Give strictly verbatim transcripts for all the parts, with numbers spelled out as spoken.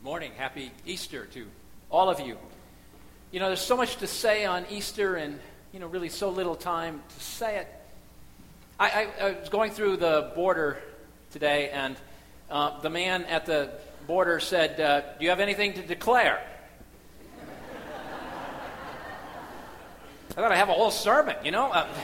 Good morning. Happy Easter to all of you. You know, there's so much to say on Easter and, you know, really so little time to say it. I, I, I was going through the border today, and uh, the man at the border said, uh, do you have anything to declare? I thought I'd have a whole sermon, you know? Uh,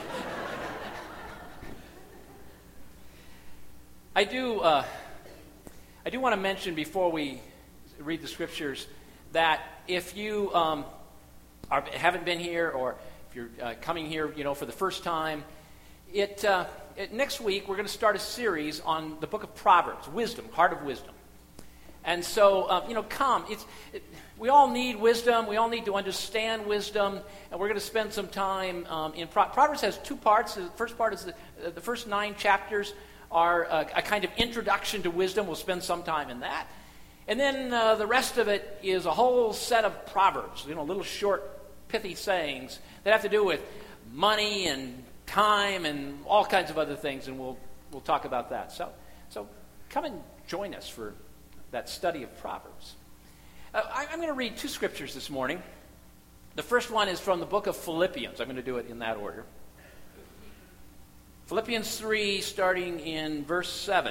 I do, uh, I do want to mention before we read the scriptures that if you um, are, haven't been here, or if you're uh, coming here, you know, for the first time, it, uh, it next week we're going to start a series on the book of Proverbs, wisdom, heart of wisdom. And so, uh, you know, come. It's it, we all need wisdom. We all need to understand wisdom, and we're going to spend some time um, in Pro- Proverbs. Has two parts. The first part is the, uh, the first nine chapters are a, a kind of introduction to wisdom. We'll spend some time in that. And then uh, the rest of it is a whole set of proverbs, you know, little short, pithy sayings that have to do with money and time and all kinds of other things, and we'll we'll talk about that. So, so come and join us for that study of Proverbs. Uh, I, I'm going to read two scriptures this morning. The first one is from the book of Philippians. I'm going to do it in that order. Philippians three, starting in verse seven.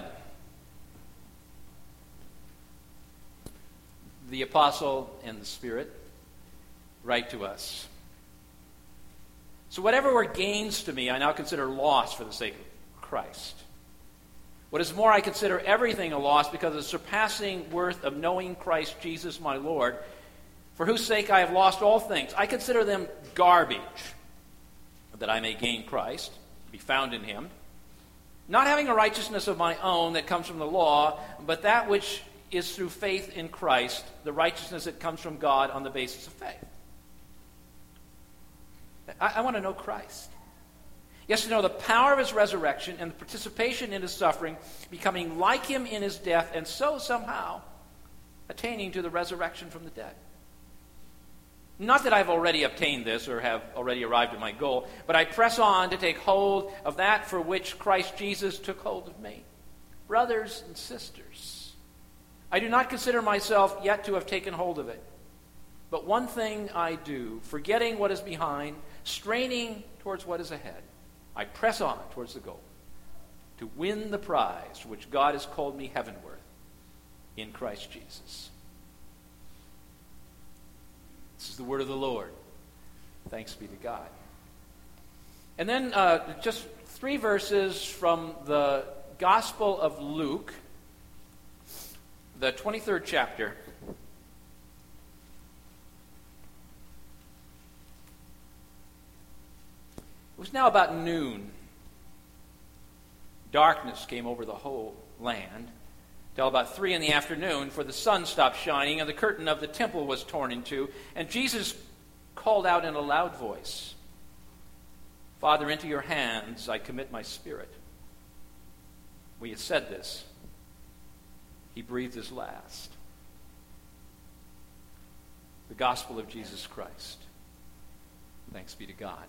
The apostle and the Spirit write to us. So whatever were gains to me, I now consider loss for the sake of Christ. What is more, I consider everything a loss because of the surpassing worth of knowing Christ Jesus my Lord, for whose sake I have lost all things. I consider them garbage, that I may gain Christ, be found in him, not having a righteousness of my own that comes from the law, but that which is through faith in Christ, the righteousness that comes from God on the basis of faith. I, I want to know Christ. Yes, to know the power of his resurrection and the participation in his suffering, becoming like him in his death, and so somehow attaining to the resurrection from the dead. Not that I've already obtained this or have already arrived at my goal, but I press on to take hold of that for which Christ Jesus took hold of me. Brothers and sisters, I do not consider myself yet to have taken hold of it. But one thing I do, forgetting what is behind, straining towards what is ahead, I press on towards the goal, to win the prize to which God has called me heavenward in Christ Jesus. This is the word of the Lord. Thanks be to God. And then uh, just three verses from the Gospel of Luke, the twenty-third chapter. It was now about noon. Darkness came over the whole land till about three in the afternoon, for the sun stopped shining and the curtain of the temple was torn in two. And Jesus called out in a loud voice, Father, into your hands I commit my spirit. When he had said this, he breathed his last. The gospel of Jesus Christ. Thanks be to God.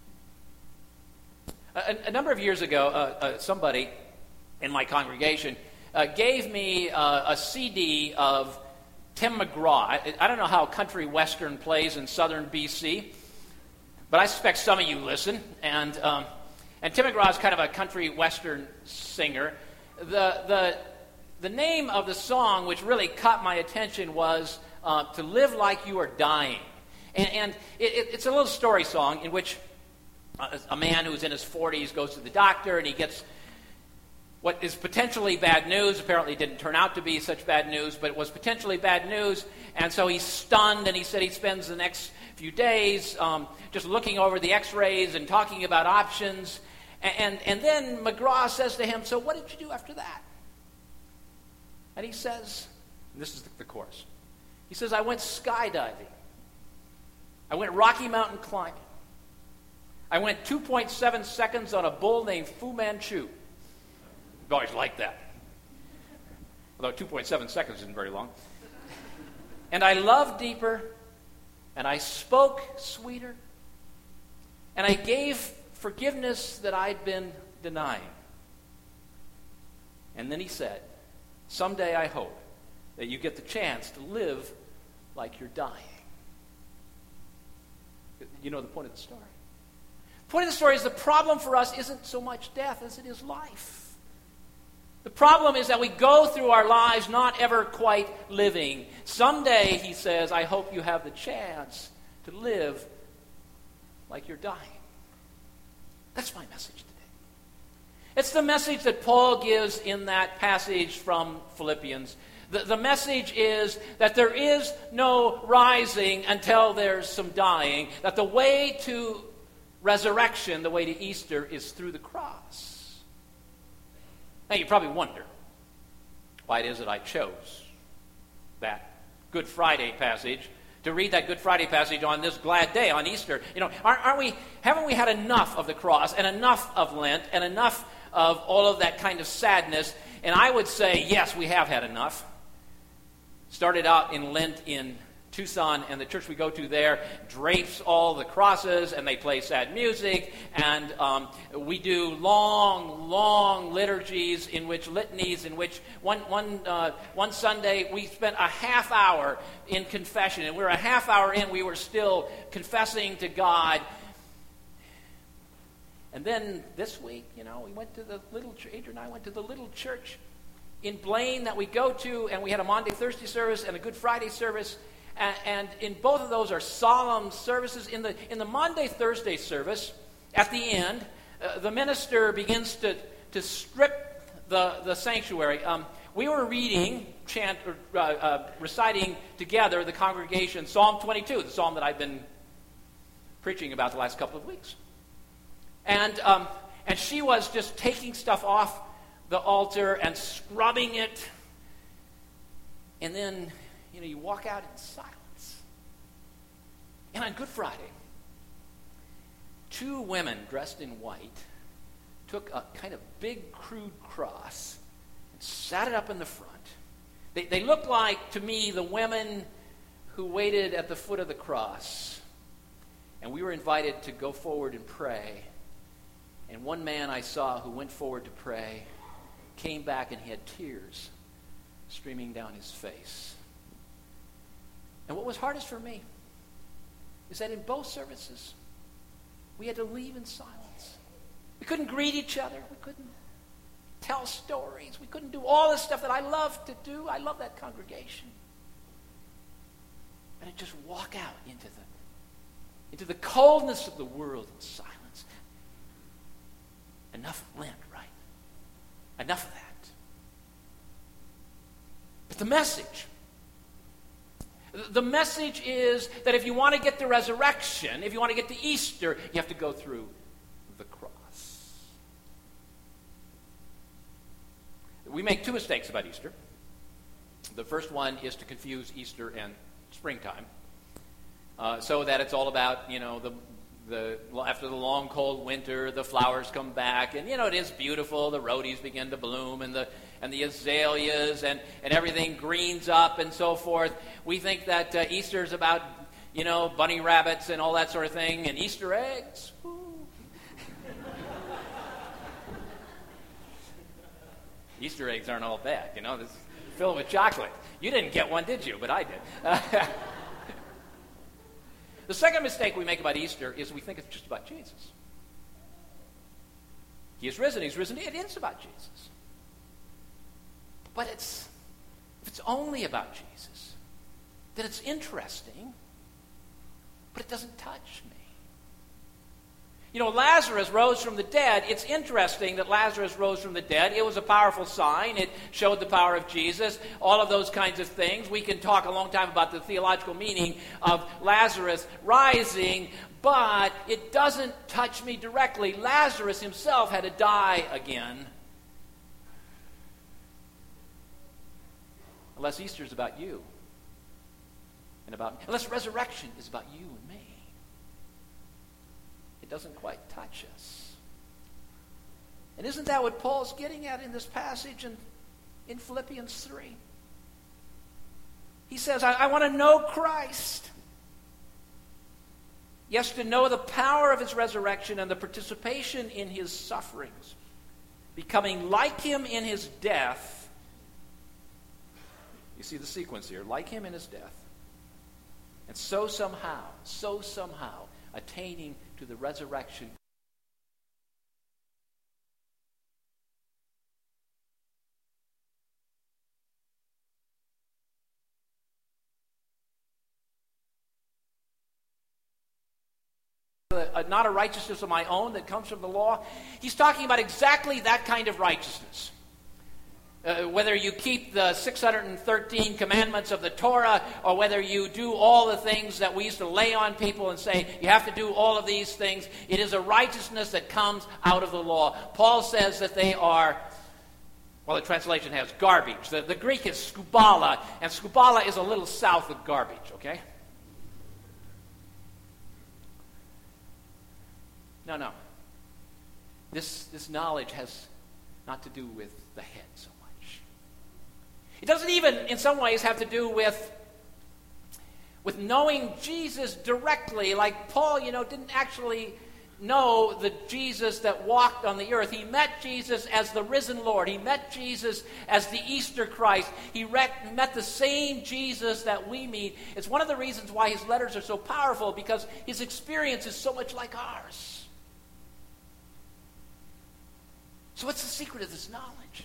A, a number of years ago, uh, uh, somebody in my congregation uh, gave me uh, a C D of Tim McGraw. I, I don't know how country western plays in southern B C, but I suspect some of you listen. And um, and Tim McGraw is kind of a country western singer. The the the name of the song, which really caught my attention, was uh, "To Live Like You Are Dying," and, and it, it, it's a little story song in which a man who's in his forties goes to the doctor and he gets what is potentially bad news. Apparently it didn't turn out to be such bad news, but it was potentially bad news. And so he's stunned, and he said he spends the next few days um, just looking over the x-rays and talking about options. And, and, and then McGraw says to him, so what did you do after that? And he says, and this is the, the chorus, he says, I went skydiving. I went Rocky Mountain climbing. I went two point seven seconds on a bull named Fu Manchu. I've always liked that. Although two point seven seconds isn't very long. And I loved deeper, and I spoke sweeter, and I gave forgiveness that I'd been denying. And then he said, someday I hope that you get the chance to live like you're dying. You know the point of the story. The point of the story is the problem for us isn't so much death as it is life. The problem is that we go through our lives not ever quite living. Someday, he says, I hope you have the chance to live like you're dying. That's my message today. It's the message that Paul gives in that passage from Philippians. The, the message is that there is no rising until there's some dying, that the way to resurrection, the way to Easter, is through the cross. Now you probably wonder why it is that I chose that Good Friday passage to read that Good Friday passage on this glad day, on Easter. You know, aren't, aren't we, haven't we had enough of the cross and enough of Lent and enough of all of that kind of sadness? And I would say, yes, we have had enough. Started out in Lent in Tucson, and the church we go to there drapes all the crosses, and they play sad music, and um, we do long, long liturgies in which litanies, in which one one uh, one Sunday we spent a half hour in confession, and we were a half hour in, we were still confessing to God. And then this week, you know, we went to the little church, Adrian and I went to the little church in Blaine that we go to, and we had a Maundy Thursday service and a Good Friday service. And in both of those are solemn services. In the in the Maundy Thursday service, at the end, uh, the minister begins to, to strip the, the sanctuary. Um, we were reading, chant, uh, uh, reciting together, the congregation, Psalm twenty-two, the psalm that I've been preaching about the last couple of weeks. And um, and she was just taking stuff off the altar and scrubbing it. And then, you know, you walk out in silence. And on Good Friday, two women dressed in white took a kind of big, crude cross and sat it up in the front. They, they looked like, to me, the women who waited at the foot of the cross. And we were invited to go forward and pray. And one man I saw who went forward to pray came back and he had tears streaming down his face. And what was hardest for me is that in both services, we had to leave in silence. We couldn't greet each other. We couldn't tell stories. We couldn't do all the stuff that I love to do. I love that congregation. And to just walk out into the, into the coldness of the world in silence. Enough of Lent, right? Enough of that. But the message, the message is that if you want to get the resurrection, if you want to get to Easter, you have to go through the cross. We make two mistakes about Easter. The first one is to confuse Easter and springtime, uh, so that it's all about, you know, the The, after the long, cold winter, the flowers come back, and, you know, it is beautiful. The rhodies begin to bloom, and the and the azaleas, and, and everything greens up and so forth. We think that uh, Easter is about, you know, bunny rabbits and all that sort of thing, and Easter eggs. Woo. Easter eggs aren't all bad, you know. This is filled with chocolate. You didn't get one, did you? But I did. The second mistake we make about Easter is we think it's just about Jesus. He is risen. He's risen. It is about Jesus. But it's, if it's only about Jesus, then it's interesting, but it doesn't touch me. You know, Lazarus rose from the dead. It's interesting that Lazarus rose from the dead. It was a powerful sign. It showed the power of Jesus. All of those kinds of things. We can talk a long time about the theological meaning of Lazarus rising, but it doesn't touch me directly. Lazarus himself had to die again. Unless Easter is about you and about me. Unless resurrection is about you and me. It doesn't quite touch us. And isn't that what Paul's getting at in this passage in, in Philippians three? He says, I, I want to know Christ. Yes, to know the power of his resurrection and the participation in his sufferings, becoming like him in his death, You see the sequence here. Like him in his death. And so somehow, so somehow, attaining to the resurrection. Uh, not a righteousness of my own that comes from the law. He's talking about exactly that kind of righteousness. Uh, whether you keep the six hundred thirteen commandments of the Torah, or whether you do all the things that we used to lay on people and say, you have to do all of these things, it is a righteousness that comes out of the law. Paul says that they are, well, the translation has garbage. The, the Greek is skubala, and skubala is a little south of garbage, okay? No, no. This, this knowledge has not to do with the head so much. It doesn't even, in some ways, have to do with, with knowing Jesus directly. Like Paul, you know, didn't actually know the Jesus that walked on the earth. He met Jesus as the risen Lord. He met Jesus as the Easter Christ. He re- met the same Jesus that we meet. It's one of the reasons why his letters are so powerful, because his experience is so much like ours. So what's the secret of this knowledge?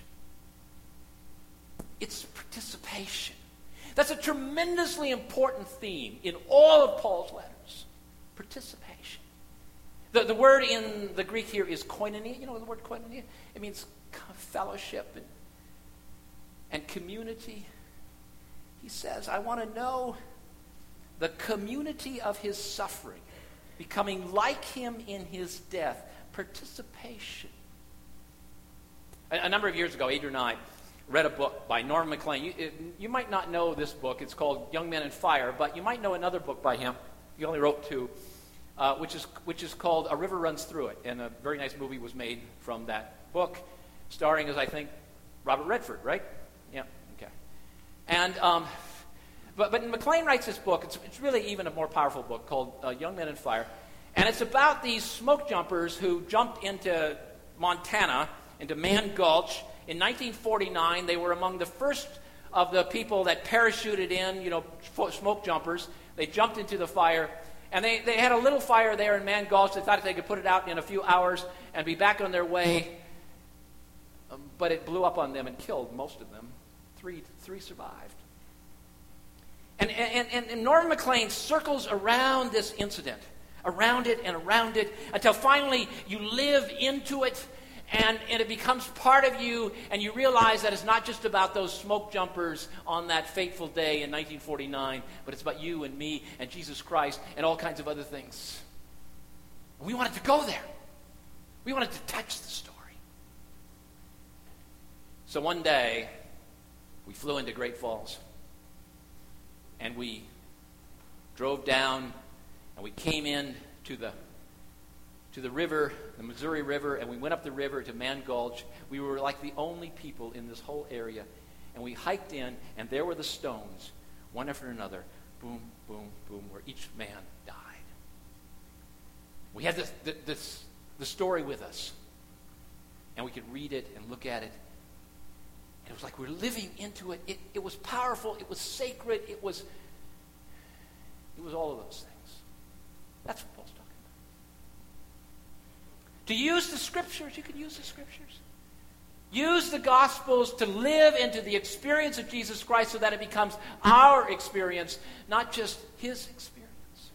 It's participation. That's a tremendously important theme in all of Paul's letters. Participation. The, the word in the Greek here is koinonia. You know the word koinonia? It means fellowship and, and community. He says, I want to know the community of his suffering, becoming like him in his death. Participation. A number of years ago, Adrian and I read a book by Norm Maclean. You, it, you might not know this book. It's called Young Men and Fire, but you might know another book by him. He only wrote two, uh, which is which is called A River Runs Through It. And a very nice movie was made from that book, starring, as I think, Robert Redford, right? Yeah, okay. And um, but but Maclean writes this book. It's it's really even a more powerful book called uh, Young Men and Fire, and it's about these smoke jumpers who jumped into Montana, into Mann Gulch. In nineteen forty-nine, they were among the first of the people that parachuted in, you know, smoke jumpers. They jumped into the fire, and they, they had a little fire there in Mann Gulch. They thought they could put it out in a few hours and be back on their way, um, but it blew up on them and killed most of them. Three, three survived. And, and, and, and Norm Maclean circles around this incident, around it and around it, until finally you live into it. And, and it becomes part of you, and you realize that it's not just about those smoke jumpers on that fateful day in nineteen forty-nine, but it's about you and me and Jesus Christ and all kinds of other things. We wanted to go there. We wanted to touch the story. So one day, we flew into Great Falls, and we drove down, and we came in to the to the river, the Missouri River, and we went up the river to Mann Gulch. We were like the only people in this whole area. And we hiked in, and there were the stones, one after another, boom, boom, boom, where each man died. We had this, this, the story with us, and we could read it and look at it. And it was like we were living into it. It, it was powerful. It was sacred. It was, it was all of those things. That's what Paul's talking about. To use the Scriptures, you can use the Scriptures. Use the Gospels to live into the experience of Jesus Christ so that it becomes our experience, not just his experience.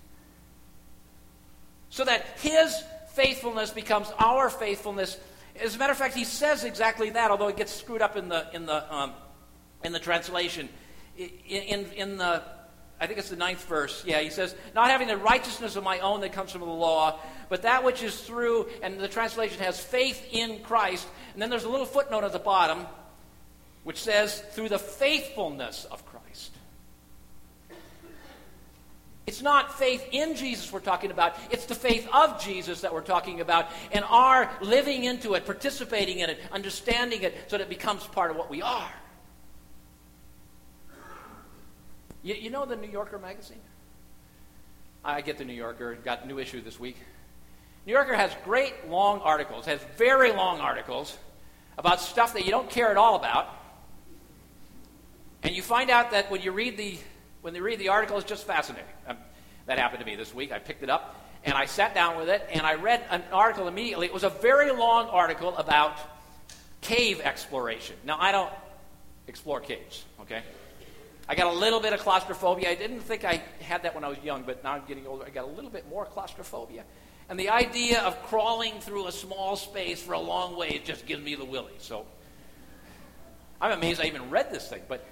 So that his faithfulness becomes our faithfulness. As a matter of fact, he says exactly that, although it gets screwed up in the in the um, in the translation. In, in in the I think it's the ninth verse. Yeah, he says, not having the righteousness of my own that comes from the law, but that which is through, and the translation has faith in Christ. And then there's a little footnote at the bottom, which says, through the faithfulness of Christ. It's not faith in Jesus we're talking about. It's the faith of Jesus that we're talking about, and our living into it, participating in it, understanding it, so that it becomes part of what we are. You, you know the New Yorker magazine? I get the New Yorker. Got a new issue this week. New Yorker has great long articles, has very long articles about stuff that you don't care at all about. And you find out that when you read the when you read the article, it's just fascinating. Um, that happened to me this week. I picked it up, and I sat down with it, and I read an article immediately. It was a very long article about cave exploration. Now, I don't explore caves, okay? I got a little bit of claustrophobia. I didn't think I had that when I was young, but now I'm getting older. I got a little bit more claustrophobia. And the idea of crawling through a small space for a long way, it just gives me the willies. So I'm amazed I even read this thing, but...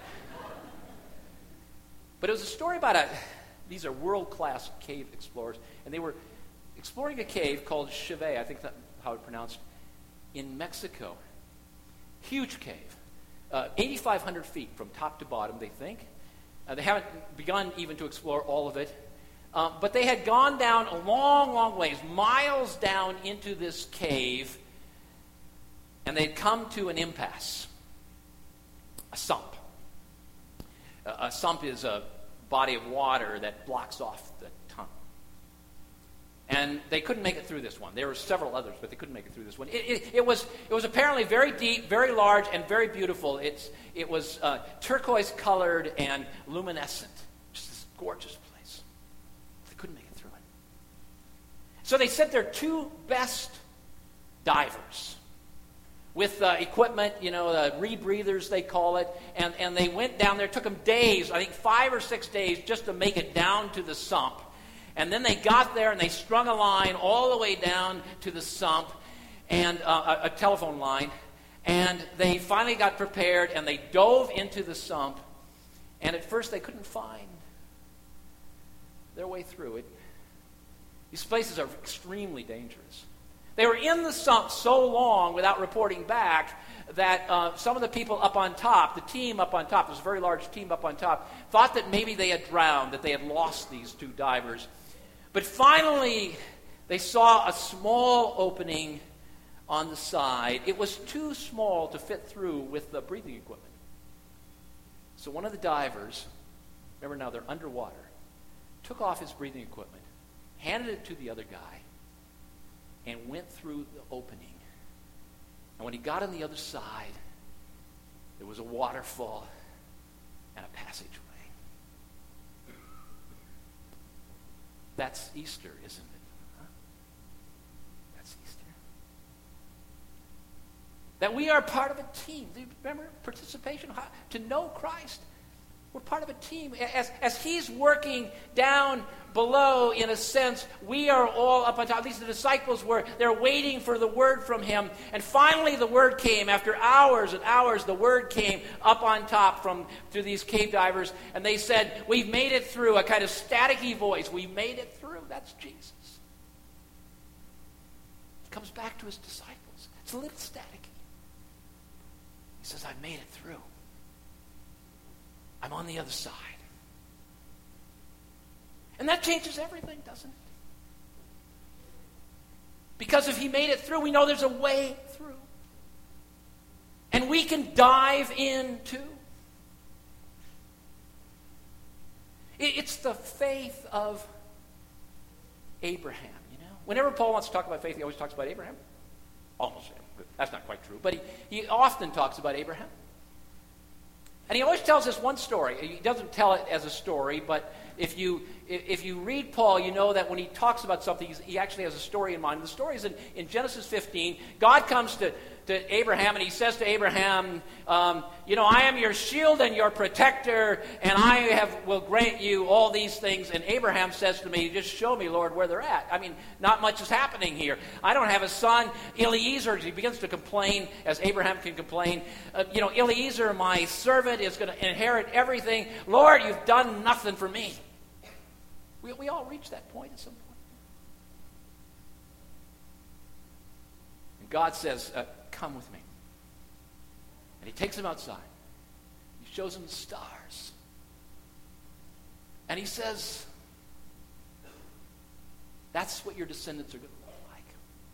But it was a story about a, these are world-class cave explorers, and they were exploring a cave called Chivay, I think that's how it's pronounced, in Mexico. Huge cave, uh, eighty-five hundred feet from top to bottom, they think. Uh, they haven't begun even to explore all of it, um, but they had gone down a long, long ways, miles down into this cave, and they'd come to an impasse, a sump. A sump is a body of water that blocks off the tunnel. And they couldn't make it through this one. There were several others, but they couldn't make it through this one. It, it, it was it was apparently very deep, very large, and very beautiful. It's It was uh, turquoise-colored and luminescent. Just this gorgeous place. They couldn't make it through it. So they sent their two best divers with uh, equipment, you know, uh, rebreathers they call it, and, and they went down there. It took them days, I think five or six days, just to make it down to the sump. And then they got there and they strung a line all the way down to the sump, and uh, a, a telephone line, and they finally got prepared and they dove into the sump, and at first they couldn't find their way through it. These places are extremely dangerous. They were in the sump so long without reporting back that uh, some of the people up on top, the team up on top, this very large team up on top, thought that maybe they had drowned, that they had lost these two divers. But finally, they saw a small opening on the side. It was too small to fit through with the breathing equipment. So one of the divers, remember now they're underwater, took off his breathing equipment, handed it to the other guy, and went through the opening. And when he got on the other side, there was a waterfall and a passageway. That's Easter, isn't it? Huh? That's Easter. That we are part of a team. Do you remember participation? How, to know Christ. We're part of a team. As, as he's working down below, in a sense, we are all up on top. These the disciples were, they're waiting for the word from him. And finally the word came. After hours and hours, the word came up on top from to these cave divers. And they said, we've made it through. A kind of staticky voice. We made it through. That's Jesus. He comes back to his disciples. It's a little staticky. He says, I've made it through. I'm on the other side. And that changes everything, doesn't it? Because if he made it through, we know there's a way through. And we can dive in too. It's the faith of Abraham, you know. Whenever Paul wants to talk about faith, he always talks about Abraham. Almost. That's not quite true. But he, he often talks about Abraham. And he always tells us one story. He doesn't tell it as a story, but if you if you read Paul, you know that when he talks about something, he actually has a story in mind. The story is in, in Genesis fifteen. God comes to, to Abraham, and he says to Abraham, um, you know, I am your shield and your protector, and I have will grant you all these things. And Abraham says to me, just show me, Lord, where they're at. I mean, not much is happening here. I don't have a son. Eliezer, he begins to complain, as Abraham can complain. Uh, you know, Eliezer, my servant, is going to inherit everything. Lord, you've done nothing for me. We, we all reach that point at some point. And God says, uh, come with me. And he takes him outside. He shows him the stars. And he says, that's what your descendants are going to look like.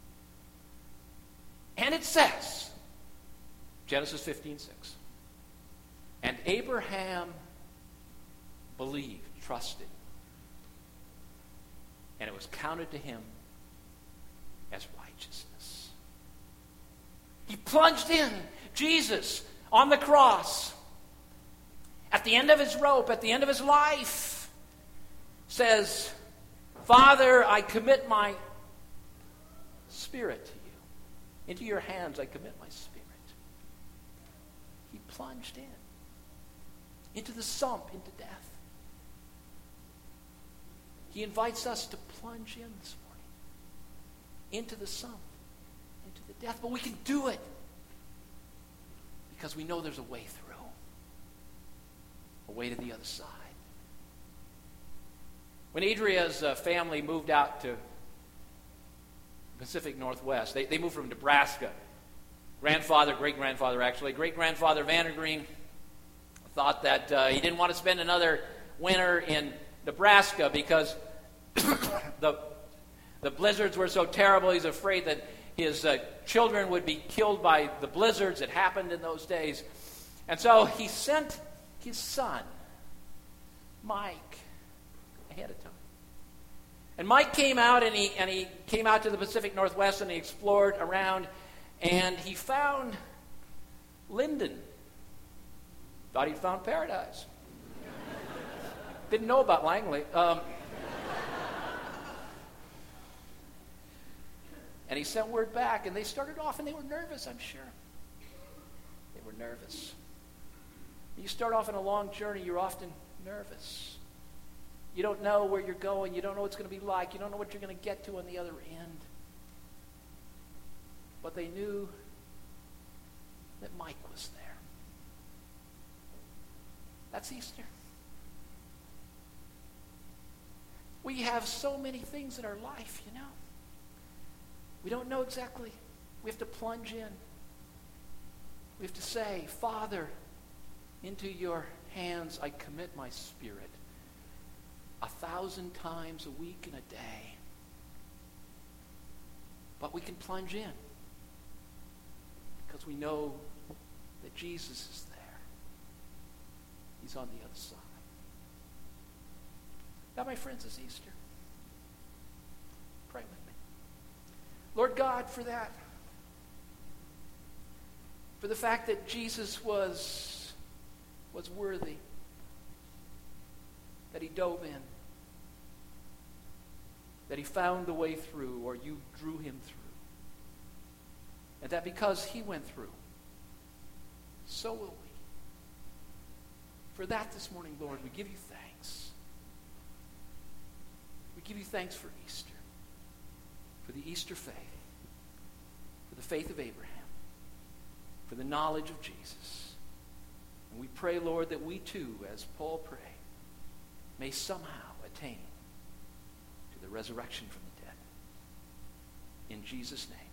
And it says, Genesis fifteen six, and Abraham believed, trusted, and it was counted to him as righteousness. He plunged in. Jesus on the cross. the end of his rope, at the end of his life, says, Father, I commit my spirit to you. Into your hands I commit my spirit. He plunged in, into the sump, into death. He invites us to plunge in this morning, into the sump, into the death. But we can do it because we know there's a way through, a way to the other side. When Adria's uh, family moved out to Pacific Northwest, they, they moved from Nebraska. Grandfather, great-grandfather actually, great-grandfather Vandergreen thought that uh, he didn't want to spend another winter in Nebraska because the, the blizzards were so terrible. He's afraid that his uh, children would be killed by the blizzards that happened in those days. And so he sent his son, Mike, ahead of time. And Mike came out, and he, and he came out to the Pacific Northwest, and he explored around, and he found Linden. Thought he'd found paradise. Didn't know about Langley. Um, and he sent word back, and they started off, and they were nervous, I'm sure. They were nervous. You start off on a long journey, you're often nervous. You don't know where you're going. You don't know what it's going to be like. You don't know what you're going to get to on the other end. But they knew that Mike was there. That's Easter. We have so many things in our life, you know. We don't know exactly. We have to plunge in. We have to say, Father, into your hands I commit my spirit. A thousand times a week and a day. But we can plunge in because we know that Jesus is there. He's on the other side. That, my friends, is Easter. Pray with me. Lord God, for that, for the fact that Jesus was, was worthy, that he dove in, that he found the way through, or you drew him through. And that because he went through, so will we. For that this morning, Lord, we give you thanks. We give you thanks for Easter, for the Easter faith, for the faith of Abraham, for the knowledge of Jesus. And we pray, Lord, that we too, as Paul prayed, may somehow attain to the resurrection from the dead. In Jesus' name.